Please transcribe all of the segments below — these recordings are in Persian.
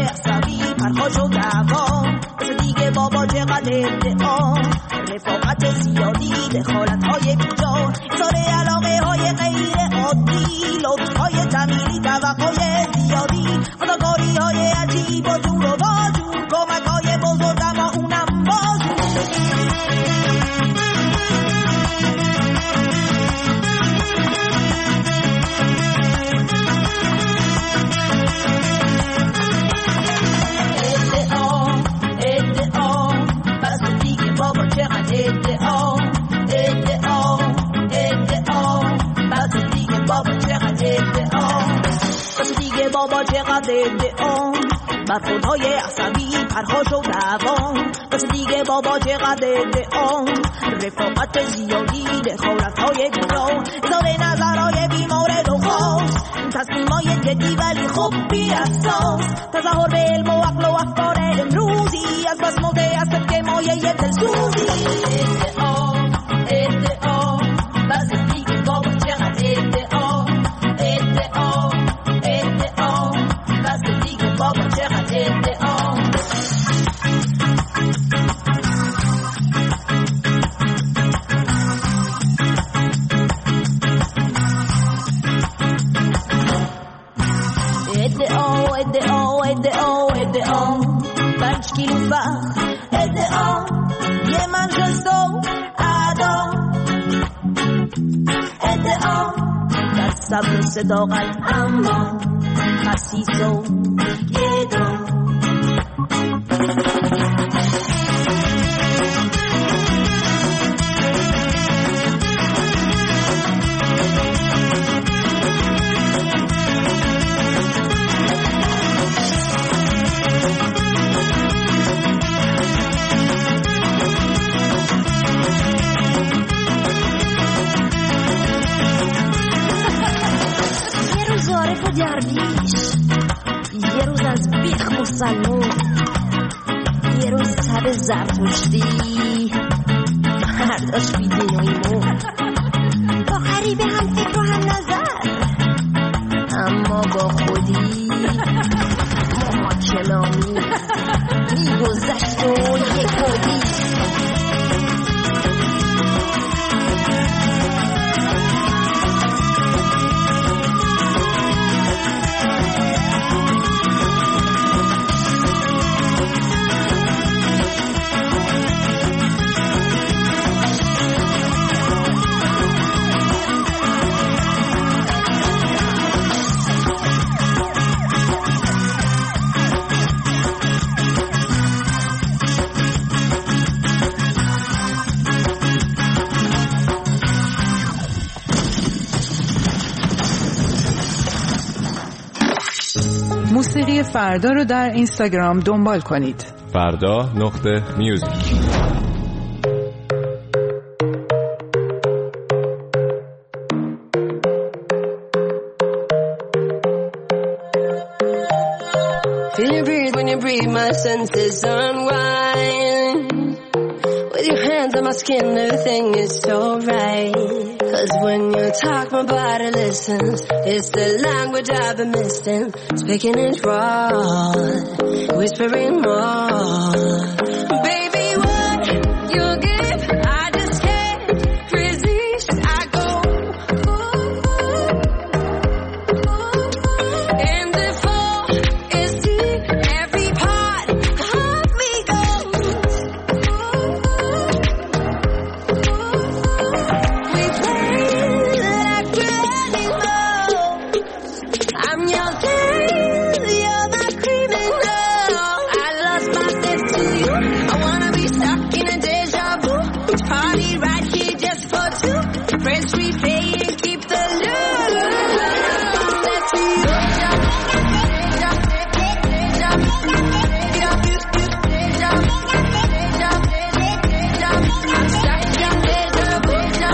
عصبی پرخاش و دعوا مثل دیگه بابا چقدر ادعا رفاقت زیادی دخالت‌های بیجا اظهار علاقه‌های غیر عادی لطف‌های جمیلی توقع‌های زیادی فداکاری‌های عجیب و جور و واجور کمک‌های بزرگ اما اونم بازور بابا چقدر ادعا برخوردهای عصبی پرخاش و دعوا بس دیگه بابا چقدر ادعا رفاقت زیادی دخالت‌های بیجا اظهار نظرهای بیمورد و خاص تصمیمای جدی ولی خب بی اساس تظاهر به علم و عقل و افکار امروزی از بس موضع است که مایه دلسوزی ادعا ادعا بس دیگه بابا چقدر ادعا ادعا ادعا بس دیگه بابا چقدر ادعا ادعا 5 کیلو فخر ادعا یه منشستو ادا ادعا در صبر و صداقت اما خسیس و یه دو درویش یه روز از بیخ مسلمون یه روز تب زرتشتی فرداش بیدین و ایمون با غریبه هم فکر و هم نظر اما با خودی محاکمه‌آمیز میگذشت و یه کودی موسیقی فردا رو در اینستاگرام دنبال کنید. فردا.music Feel you breathe when you breathe, my senses unwind. With your hands on my skin, everything is so right. 'Cause when you talk, my body listens. It's the language I've been missing. Speaking it raw, whispering more. Baby, what you give, I just can't resist. I go, and if all is deep, every part of me goes. We play like animals. I'm your girl, you're my criminal. I lost my sense to you. I wanna be stuck in a deja vu. Party right here just for two. Friends we pay and keep the love. That to you. I'm stuck in deja vu.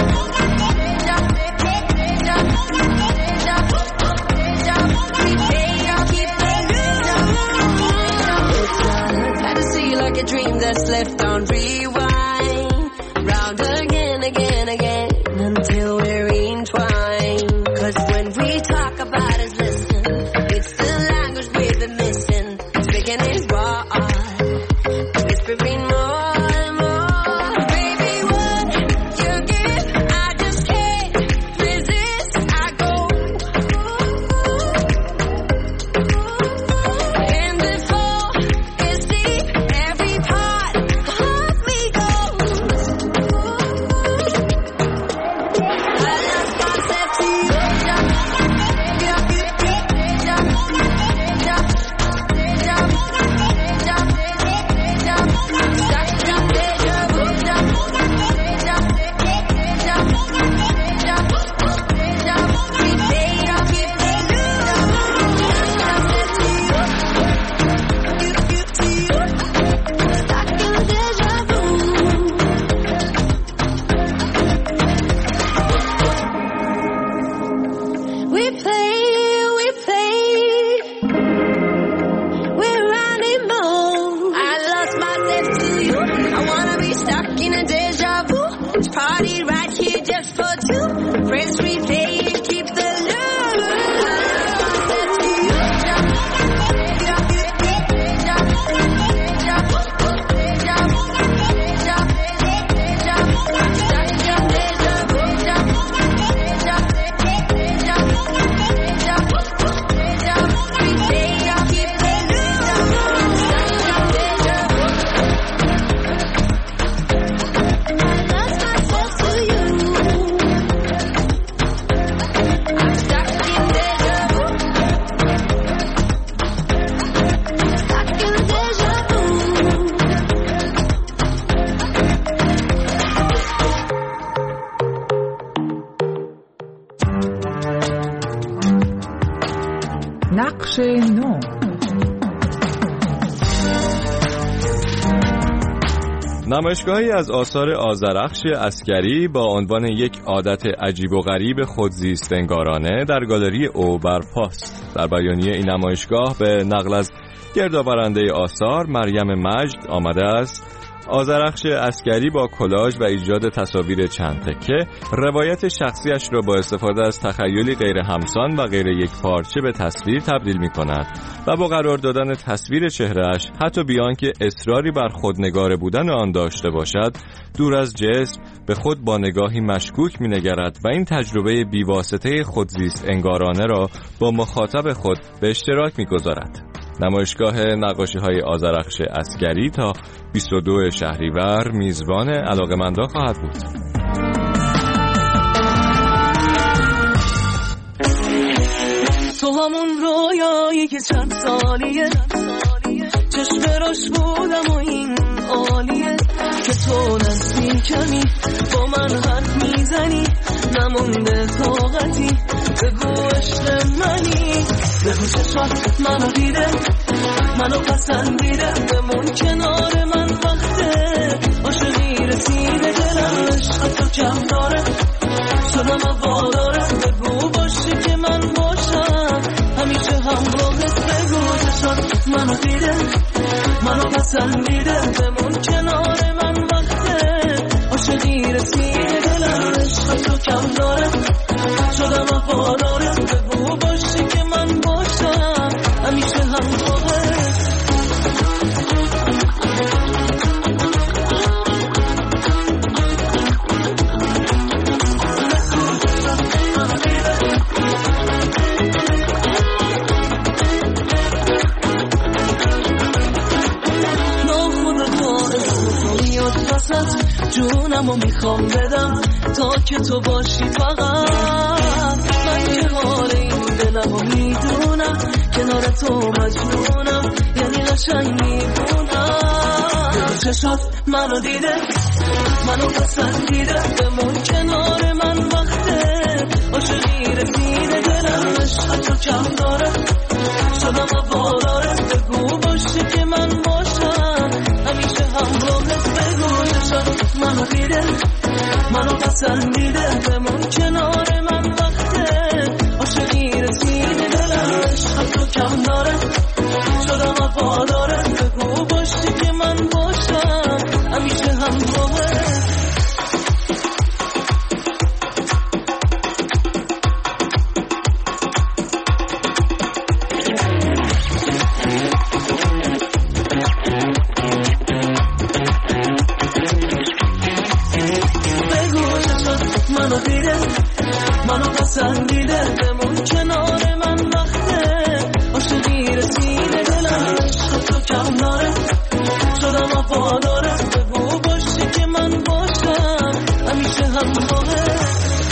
We pay and keep the love. Fantasy like a dream that's left on rewind. Round again, again, again, until we're entwined. 'Cause when we talk about is listen, it's the language we've been missing. Speaking بخش 9. نمایشگاهی از آثار آذرخش عسگری با عنوان یک عادت عجیب و غریب خودزیست انگارانه در گالری او برپاست. در بیانیه این نمایشگاه به نقل از گردآورنده آثار مریم مجد آمده است: آذرخش عسگری با کلاژ و ایجاد تصاویر چند تکه روایت شخصیش را با استفاده از تخیلی غیر همسان و غیر یک پارچه به تصویر تبدیل می کند و با قرار دادن تصویر چهرهش حتی بیان که اصراری بر خودنگار بودن آن داشته باشد دور از جسم به خود با نگاهی مشکوک می نگرد و این تجربه بیواسطه خودزیست انگارانه را با مخاطب خود به اشتراک می گذارد. نمایشگاه نقاشی‌های آذرخش عسگری تا 22 شهریور میزبان علاقه‌مندان خواهد بود. تو همون رویایی که چند سالیه چشم روش بودم و این عالیه که تو نزدیکمی با من حرف میزنی نمونده طاقتی بگو عشق منی بگو چشات منو دیده منو پسندیده بمون کنار من وقته عاشقی رسیده دلم عشق تو کم داره شدم واداره بگو باشی که من باشم همیشه همراهت بگو چشات منو دیده منو پسندیده بمون کنار من وقته عاشقی رسیده دلم عشق تو کم داره شدم وفاداره بگو باشی که من باشم همیشه همراهت. جونمو میخوام بدم تا که تو باشی فقط من که حال این دلمو میدونم کنار تو مجنونم یعنی قشنگ میبونم چشات منو دیده منو پسندیده بمون کنار من وقته عاشقی رسیده دلم عشق تو کم داره شدم وفاداره بگو باشی که من باشم همیشه همراهت بگو چشات منو دیده منو پسندیده بمون کنار من وقته عاشقی رسیده دلم عشق تو کم داره شدم وفاداره بگو باشی که من باشم همیشه همراهت. منو پسندیده بمون کنار من وقته عاشقی رسیده دلم عشق تو کم داره شدم وفاداره بگو باشی که من باشم همیشه همراهت.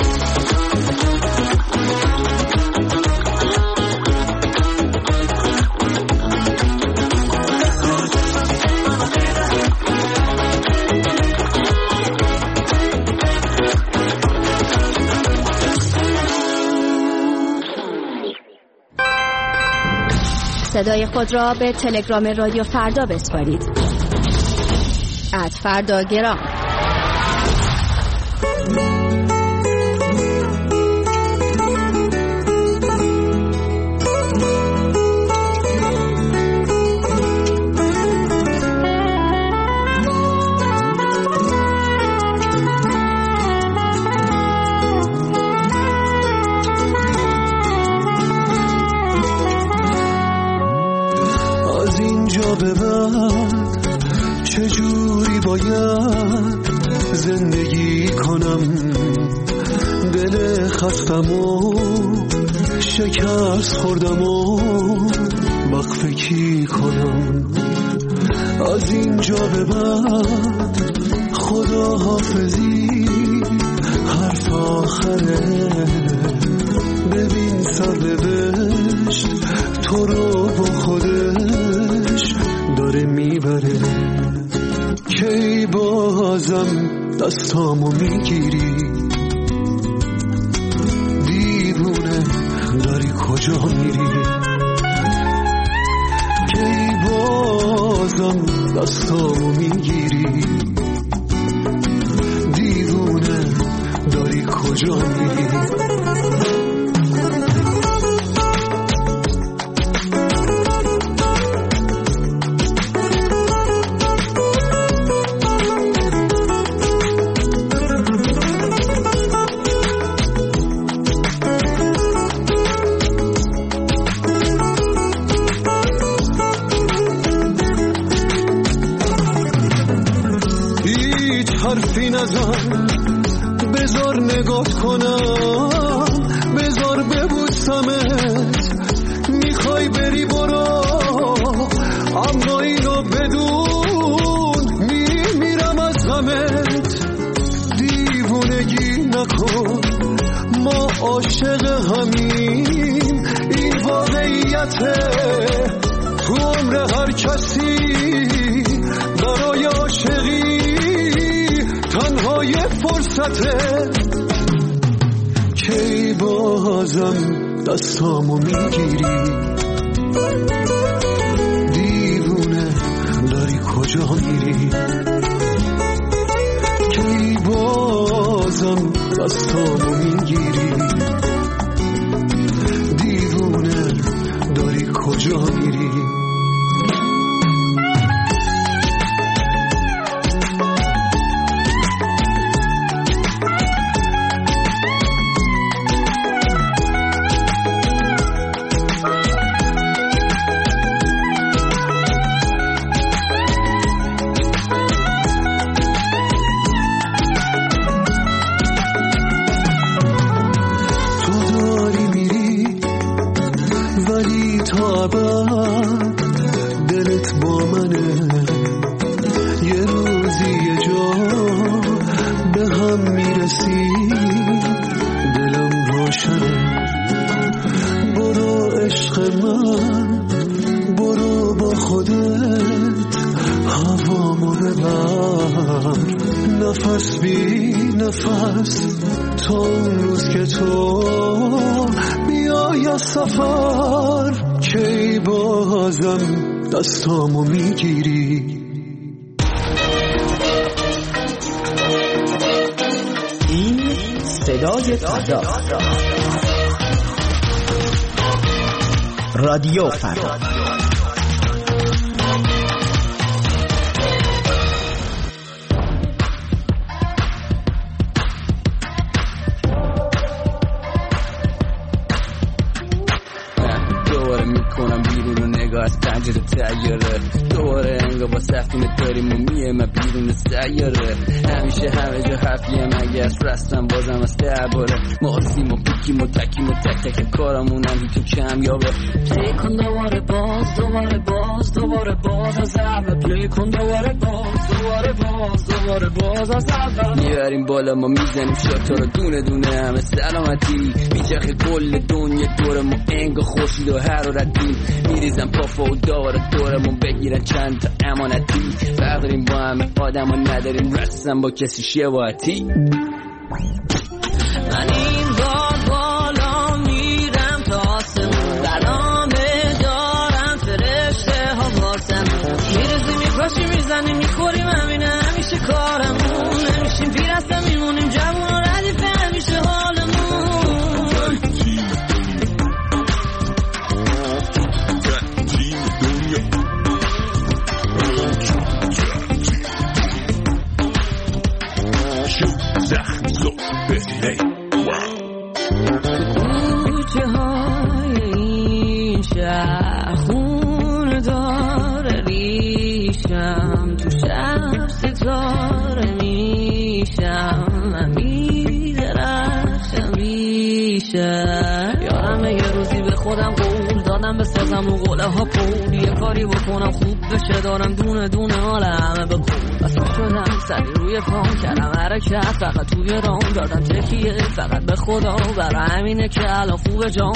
صدای خود را به تلگرام رادیو فردا بسپارید. @فرداگرام. به بعد چجوری باید زندگی کنم دل خستم و شکست خوردم و وقفه کنم از اینجا به بعد خدا حافظی حرف آخره ببین سرنوشت تو رو با خودش داره میبره کی بازم دستامو میگیری دیوونه داری کجا میری دستامو میگیری، دیوونه داری کجا میری؟ حرفی نزن، بذار نگات کنم، بذار ببوسمت، میخوای بری برو، اما اینو بدون میمیرم از غمت. دیوونگی نکن، ما عاشق همیم، این واقعیته، تو عمر هر کسی برای عاشقی تنهای فرصته. کی بازم دستامو میگیری، دیوونه داری کجا میری؟ کی بازم دستامو میگیری، دیوونه داری کجا میری؟ دلت با منه، یه روزی یه جا به هم میرسی، دلم روشنه. برو عشق من، برو با خودت هوامو ببر، نفس بی نفس تا اون روز که تو بیای از سفر. کی بازم دستامو میگیری؟ این صدای فردا، رادیو فردا. از پنجره تیاره، دوباره انگار با سفتونه داریم و میه من بیرون سیاره. همیشه همه جا حرفیه مگه از رستم بازم از درباره ما آسیم و بیکیم و تکیم و تک تک کارمونم هی تو کم یابه. پلی کن دوباره باز، دوباره باز، دوباره باز از اول. پلی کن دوباره باز، دوباره باز، دوباره باز از اول. میبریم بالا ما میزنیم شاتا رو دونه دونه همه سلامتی. میچرخه کل دنیا دور ما انگار خورشید و حرارتی. میریزم پافا و داره دورمون بگیرن چند تا امانتی. فرق داریم با همه آدم و نداریم رسم با کسی شباهتی. من این بار بالا میرم تا آسمون، برنامه دارم فرشته ها واسم. میرزی میپاشی میزنی میخوریم همینه همیشه کارمون. نمیشیم پیر هستم میمونیم جوون و ردیفه همیشه حالمون. کوچه های این شهر خون داره ریشم، تو شب ستاره میشم، من میدرخشم ریشم. یادم یه روزی به خودم قول دادم بسازم و قوله ها پول، یه کاری بکنم خوب بشه دارم دونه دونه حال همه به قول. بسا شدم سری روی پام کردم حرکت فقط توی رام دادم تکیه فقط به خدا، برای همینه که الان خوبه جام.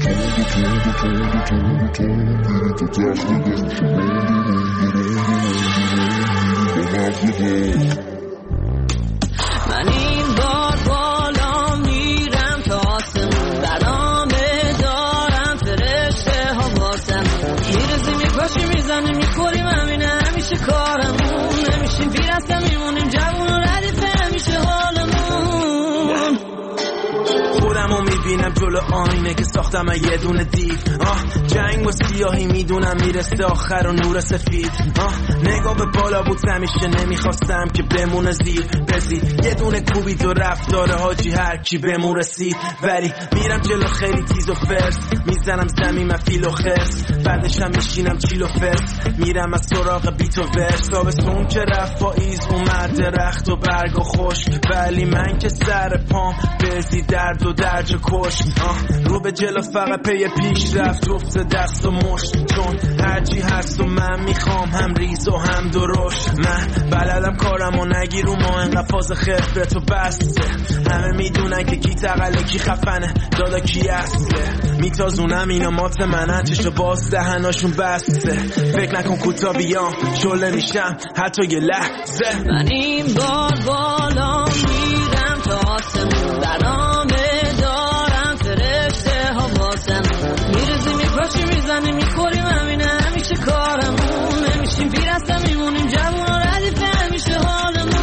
من این بار بالا میرم تا آسمون، برنامه دارم فرشته ها واسم. میرزی میپاشی میزنی میخوریم همینه همیشه همیشه کارمون نمیشیم بیرسته میمونیم جوون و ردیفه همیشه حالمون خودمو میبینم جلو آینه که ساختم یه دونه دیو جنگ و سیاهی میدونم میرسه آخر و نور سفید نگاه به بالا بود همیشه نمیخواستم که بمونه زیر بزی یه دونه کوبید و رفتاره حاجی هر کی بمون رسید ولی میرم جلو خیلی تیز و فرس میزنم زمین من فیل و خرس بعدشم میشینم چیل و فرس میرم از سراغ بیت و ورس تابستون که رفت پاییز اومد درخت و برگ و خشک ولی من که سر پام بزی درد و درج کش رو به جلو فقط پی پیش رفت افت دست و مشت چون هرچی هست و من میخوام هم ریز و هم درشت من بلدم کارم و نگیر رو ما انقدر فاز خفت و بسته همه میدونن که کی تقله کی خفنه دادا کی اصله میتازونم اینا مات منن چشو باز دهناشون بسته فکر نکن کوتا بیام شله میشم حتی یه لحظه من این بار بالا میرم تا آسمون برنامه دارم فرشته ها واسم میرزی میپاشی میزنی میخوریم همینه همیشه کارمون نمیشیم بیرسته میمونیم جوون و ردیفه همیشه حالمون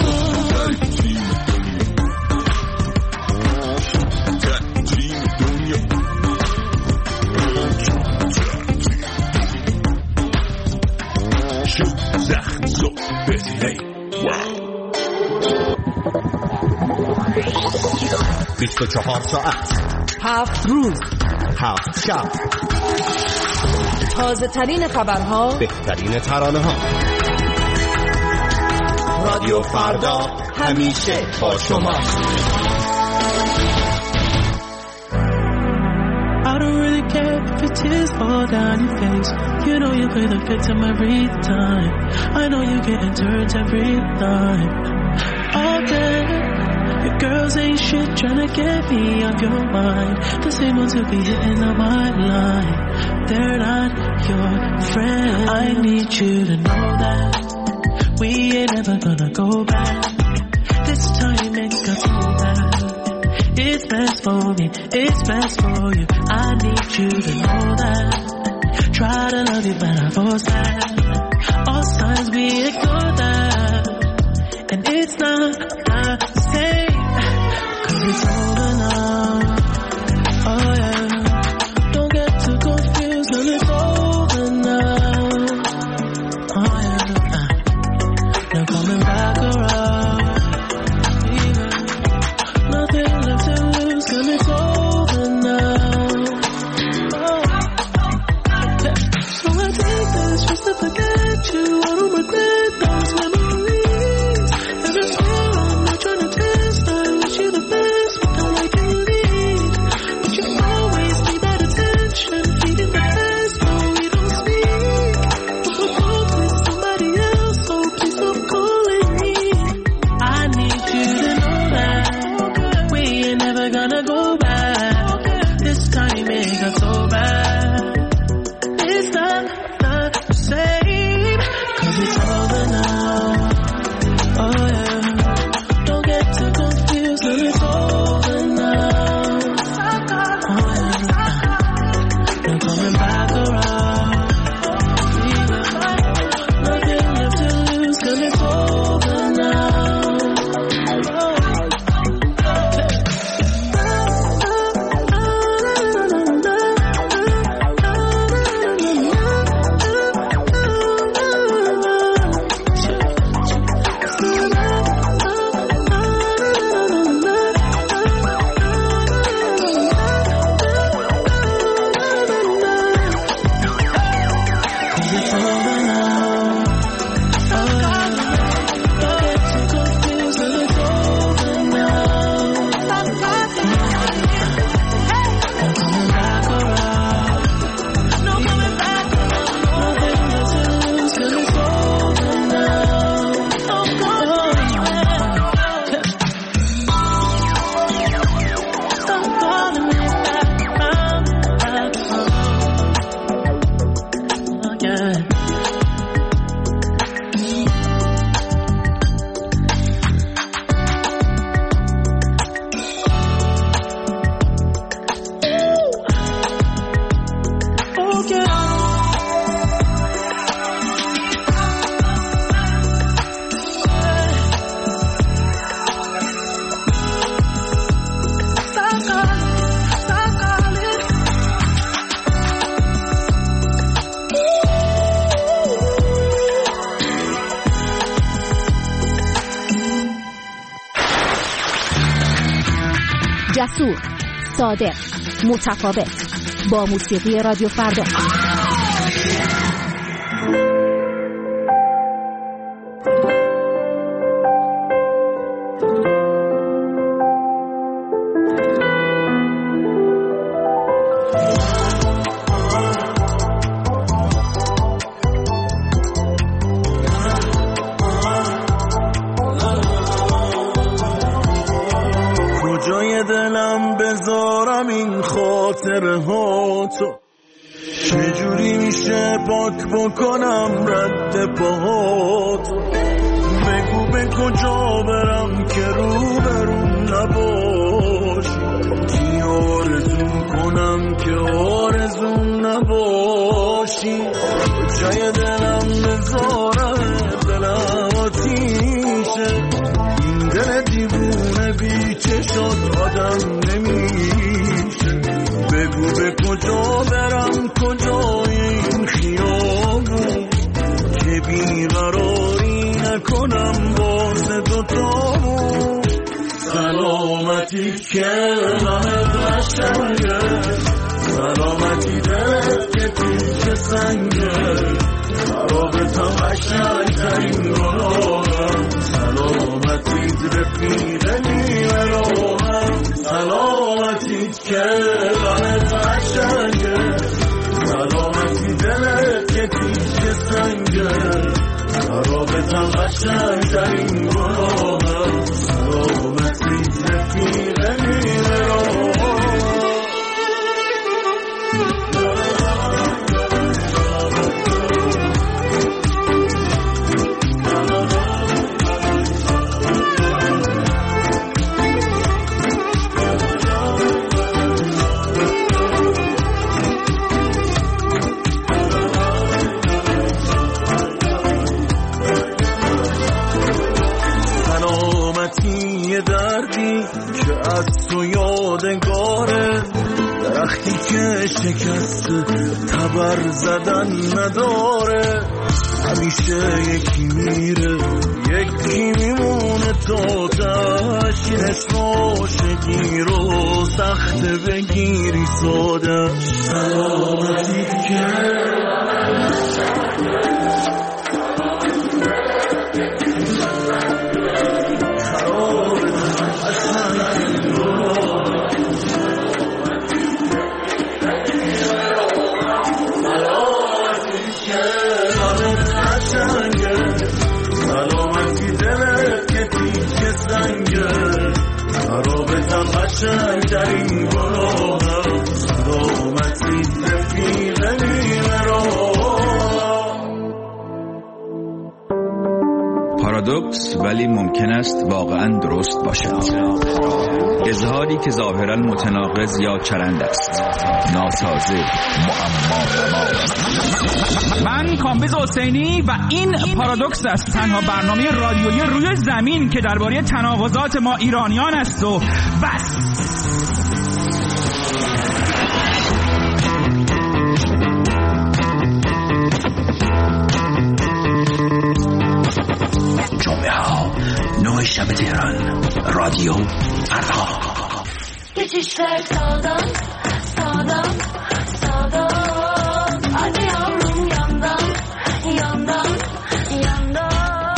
زخم زو بزیلی 24 ساعت 7 روز 7 شب تازه ترین خبرها بهترین ترانه ها رادیو فردا همیشه با شما I don't really care if your tears fall down your face. You know you play the victim every time. I know you getting turned every time. All day, your girls ain't shit tryna get me off your mind. The same ones who be hitting on my line. They're not your friend. I need you to know that we ain't ever gonna go back. This time ain't got so bad. It's best for me, it's best for you. I need you to know that. Try to love you, but I force that. All signs we ignore that. And it's not the same, 'cause it's over now. Oh yeah. Don't get too confused when it's over now. Oh yeah. No coming back around. Nothing left to lose, 'cause it's over now. Oh. So I take this just to forget. جسور، صادق، متفاوت. با موسیقی رادیو فردا. کجای دلم بذارم این خاطره ها تو، چجوری میشه پاک بکنم رد پاهاتو، بگو به کجا برم که رو برون نباشی، چی آرزو کنم که آرزو نباشی، کجای دلم بذارم دلم آتیشه، این دل دیوونه بی چشات آدم نمیشه، بگو به کجا برم کجای این خیابون که بیقراری نکنم واسه دوتامون، سلامتی که رمت قشنگه، سلامتی دلت که تیشه سنگه، رابطم قشنگترین گناهم، سلامتی رفیق نیمه راهم، سلامتی که رمت قشنگه، سلامتی دلت که تیشه سنگه، رابطم قشنگترین گناهم، سلامتی رفیق نیمه راهم. دردی که از تو یادگاره، درختی که شکست تبر زدن نداره، همیشه یکی میره یکی میمونه، تا تشینش باشه گیر و سخت بگیری ساده، سلامتی که قشنگترین گناهم، سلامتی رفیق نیمه راهم. پارادوکس ولی ممکن است واقعا درست باشد. اظهاری که ظاهرا متناقض یا چرند است، ناسازه، معما. من کامبیز حسینی و این پارادوکس است، تنها برنامه رادیویی روی زمین که درباره تناقضات ما ایرانیان است و بس. جمعه ها 9 شب تهران، رادیو فردا. Geçişler sağdan, sağdan, sağdan. Hadi yavrum yandan, yandan, yandan.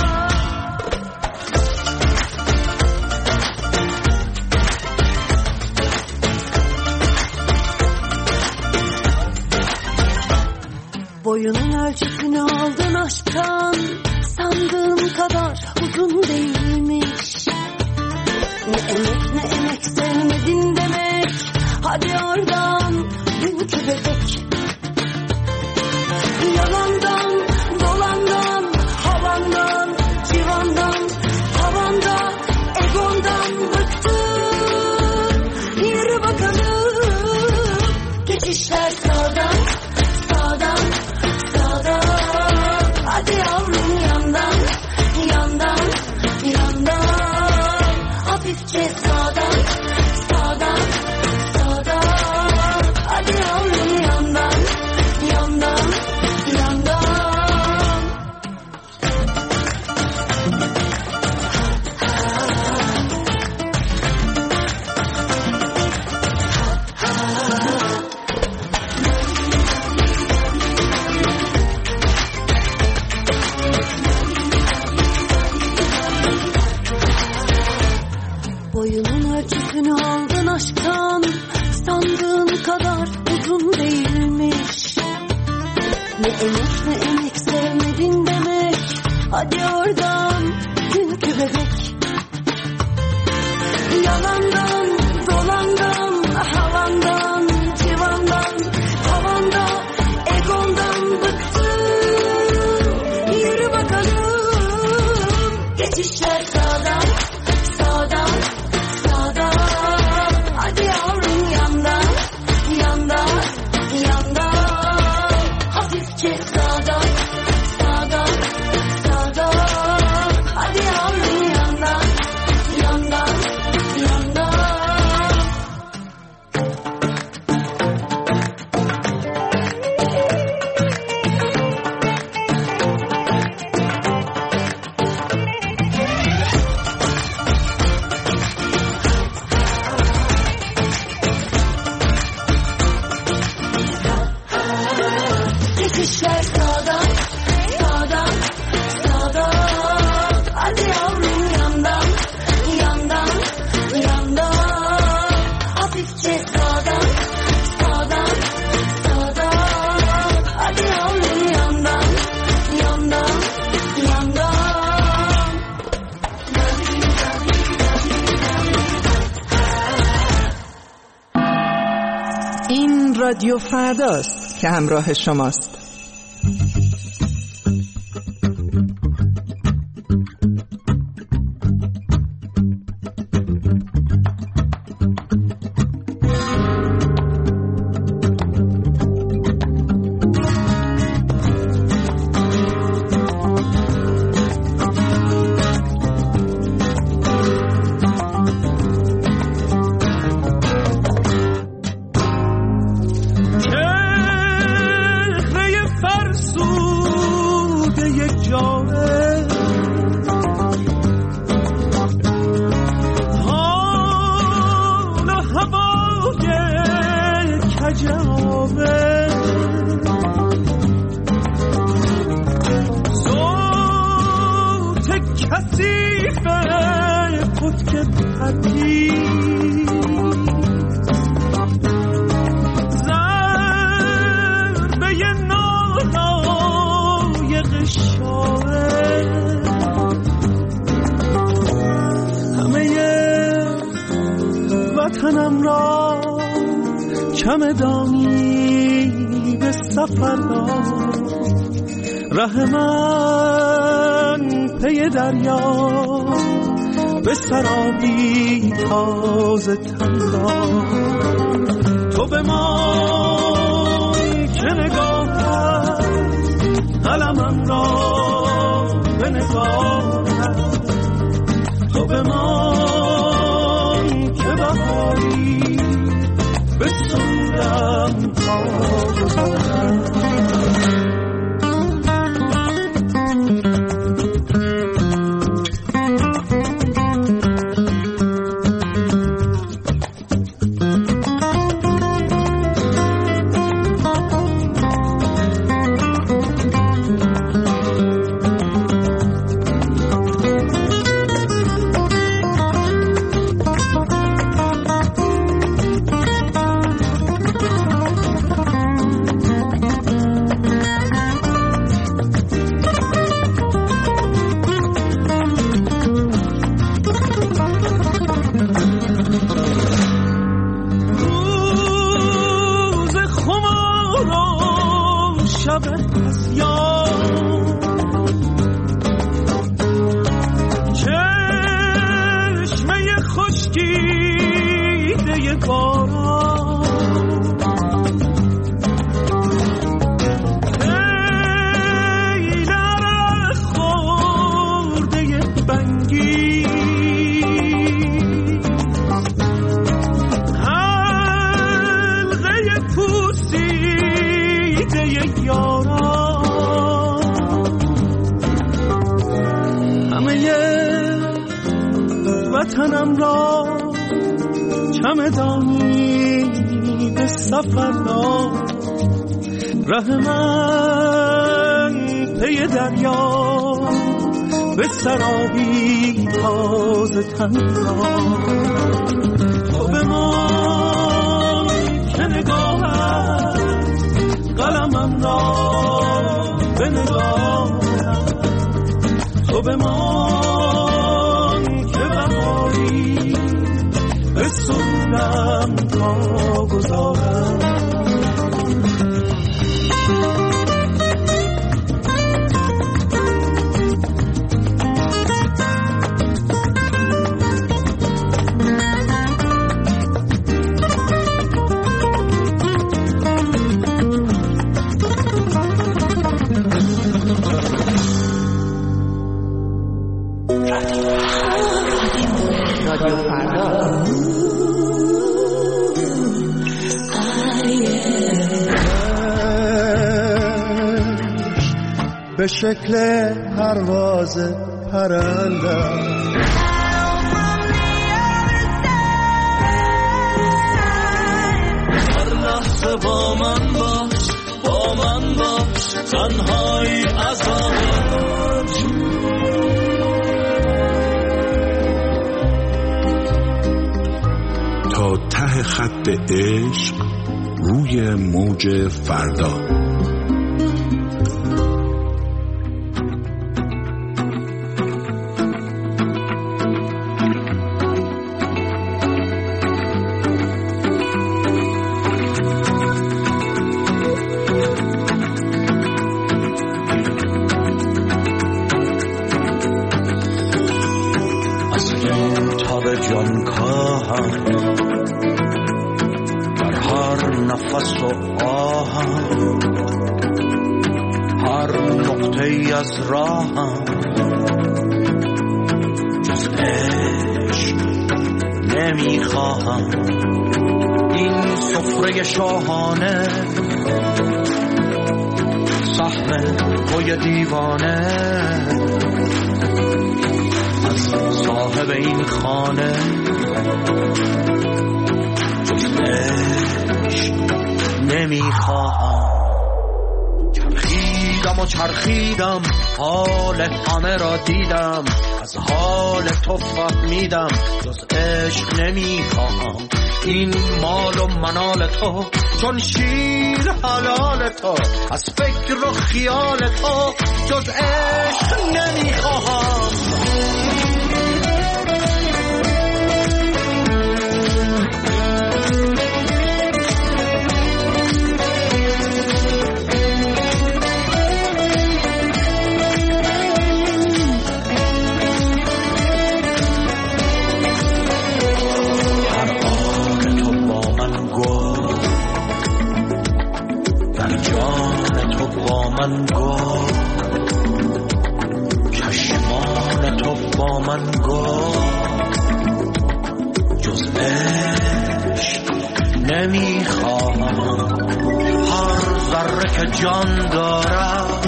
Boyunun ölçüsünü aldın aşktan, sandığım kadar uzun değilmiş. Ne emek sevmedin demek, hadi oradan dünkü bebek. Yalandan, dolandan, havandan, civandan, tavanda, egondan bıktım. Yürü bakalım, geçişler sağdan, sağdan, sağdan. Hadi yavrum yandan, yandan, yandan. Hafifçe sağdan, sağdan, sağdan. Hadi yavrum yandan. ölçüsünü aldın aşktan, sandığın kadar uzun değilmiş. Ne emek sevmedin demek, hadi oradan dünkü bebek. Yalandan, dolandan, havandan, civandan, tavanda, egondan bıktım. Yürü bakalım, geçişler sağdan, sağdan, sağdan. Hadi yavrum yandan, yandan, yandan. Hafifçe sağdan, sağdan, sağdan. Hadi yavrum yandan, yandan, yandan. Geçişler sağdan, sağdan, sağdan. Hadi yavrum yandan, yandan, yandan. Hafifçe sağdan, sağdan, sağdan. Hadi yavrum yandan, yandan, yandan. این رادیو فرداست که همراه شماست. وطنم را چمدانی به سفر داد، ره من پی دریا به سرابی تازه تن داد. تو به من که نگاهت قلمم را به نگاهت، تو به من که بهاری به سندم تازه وطنم را چمدانی به سفر داد، ره من پی دریا به سرابی تازه تنها. تو بمان که نگاهت قلمم را به نگاهت، تو بمان که بهاری به سودم تا گذارم. به شکل پرواز پرنده هر لحظه با من باش، با من باش، تنهایی عذابت. تا ته خط عشق روی موج فردا. در هر نفس و آهم، هر نقطه از راهم، جز عشق نمیخواهم. این سفره شاهانه سهم توی دیوانه، از صاحب این خانه جز عشق نمیخواهم. چرخیدم و چرخیدم، حال همه را دیدم، از حال تو فهمیدم جز عشق نمیخواهم. این مال و منال تو چون شیر حلال تو، از فکر و خیال تو جز عشق نمیخواهم. من گفت چشمان تو با من گفت جز عشق نمیخواهم. هر ذره که جان دارد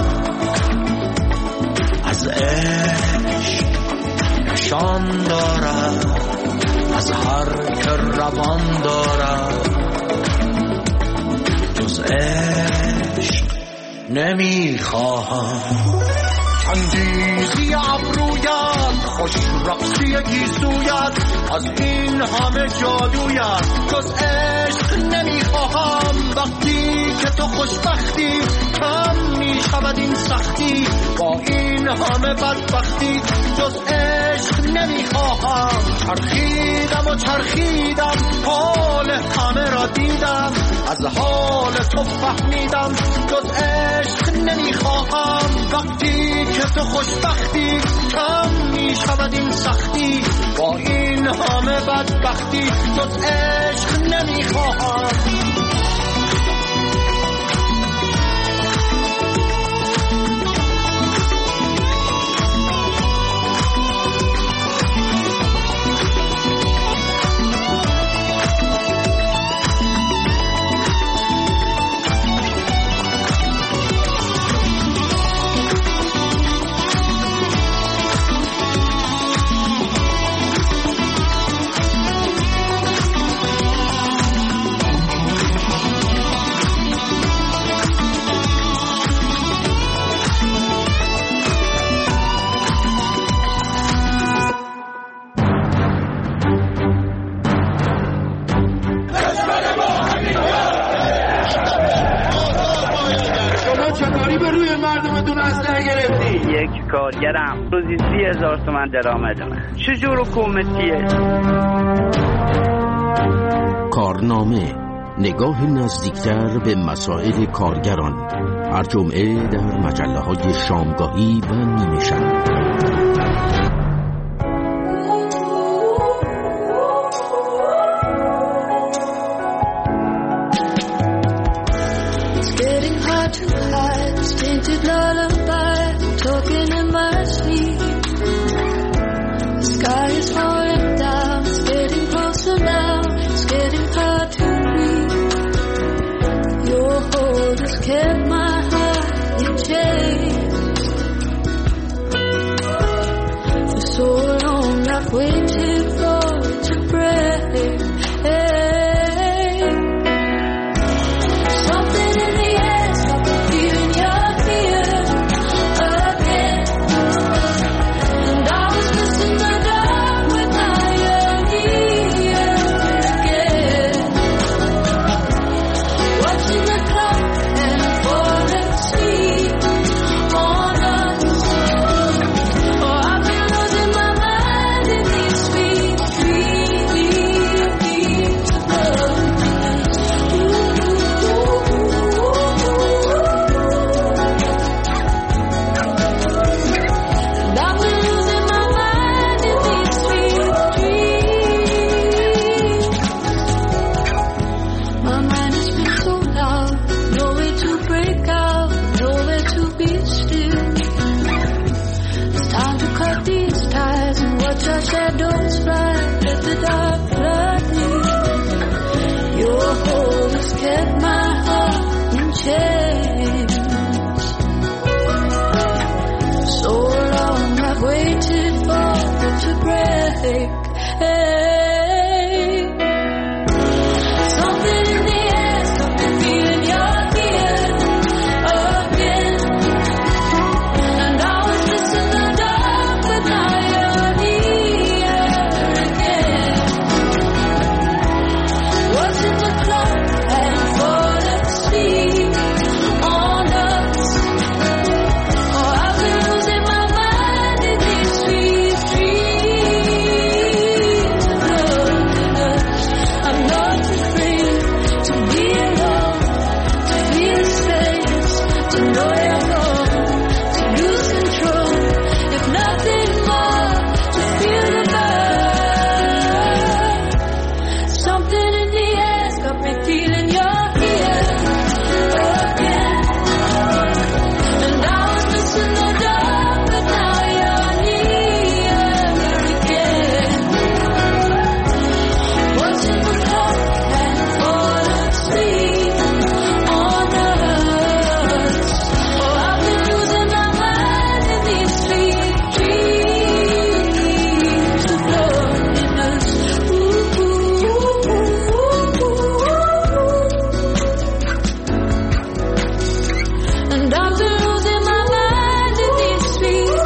از عشق نشان دارد، از هر که روان دارد جز عشق نمیخواهم. چندیزی ابرویت، خوش رقصی گیسویت، از این همه جادویت جز عشق نمیخواهم. وقتی که تو خوشبختی کم میشود این سختی، با این همه بدبختی جز عشق نمیخواهم. چرخیدم و چرخیدم، حال همه را دیدم، از حال تو فهمیدم جز عشق نمیخواهم. وقتی که تو خوشبختی کم میشود این سختی، با این همه بدبختی جز عشق نمیخواهم. یک کارگرم، روزی 30,000 تومان درآمدمه. چجور حکومتیه؟ کارنامه، نگاه نزدیکتر به مسائل کارگران، هر جمعه در مجله‌های شامگاهی و نیمه شب. Kept my heart in chains. For so long I've waited for it to break. Something in the air, something feeling you're here again. And I was missing the dark when I am here again. Watching the clock shadows fly, let the dark flood me. Your hold has kept my heart in chains. So long I've waited for it to break. Something in the air, something feeling you're here again. And I was missing the dark, but now you're here. Watching the clock and fall asleep on us. Oh, I've been losing my mind in these sweet dreams of loneliness. I'm not afraid to be alone, to feel space, to know you're gone, to lose control, if nothing more, to feel the burn. Something in the air's got me feeling you're here again. And I was missing the dark, but now you're here again. Watching the clock and fall asleep on us. Oh, I've been losing my mind in these sweet dreams of loneliness. And I've been losing my mind in these sweet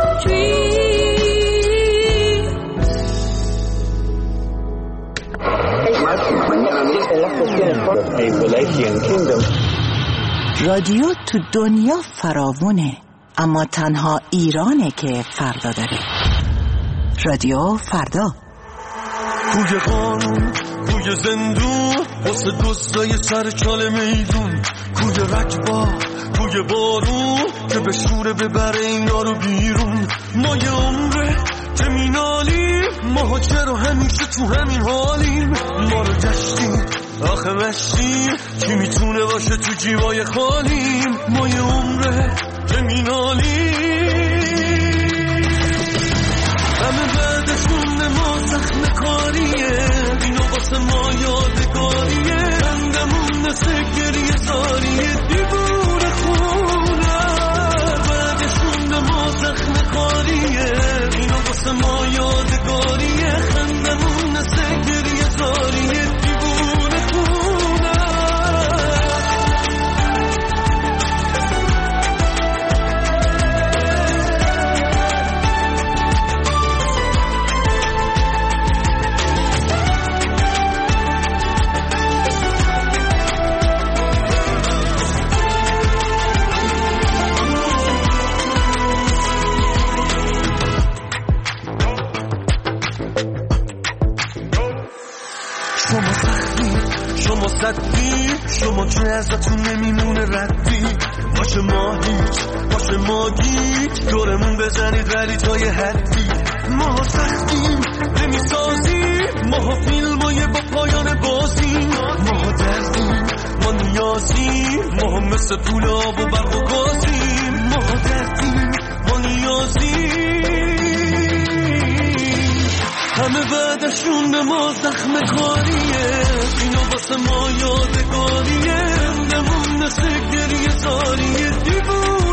dreams. رادیو تو دنیا فراوونه، اما تنها ایرانه که فردا داره. رادیو فردا. کوی قانون، کوی زندون، واسه دوستای سر چال میدون، کوی رکبا، کوی بارون که به شوره ببره اینا رو بیرون. ما یه عمره که مینالیم، ما چرا همیشه تو همین حالیم. ما رو گشتیم آخه مشتیم، کی میتونه باشه تو جیبای خالیم. ما یه عمره که مینالیم، همه بعدشون ما زخم کاریه، اینا واسه ما یادگاریه. خندمون مثل گریه زاریه، دیوونه خونه. بعدشون ما زخم کاریه، اینا واسه ما یادگاریه. خندمون مثل گریه زاریه، دیوونه خونه. ردی، شما که ازتون نمیمونه ردی. باشه ما هیچ، باشه ما گیت، دورمون بزنید ولی تا یه حدی. ما سختیم نمیسازیم، ما فیلمای با پایان بازیم. ما دردیم، ما نیازیم، ما مثل پول آب و برق و گازیم. ما دردیم، ما نیازیم، همه بعدشون به ما زخم کاریه. اینا واسه ما یادگاریه، نمون مثل گریه ساریه. دیوونه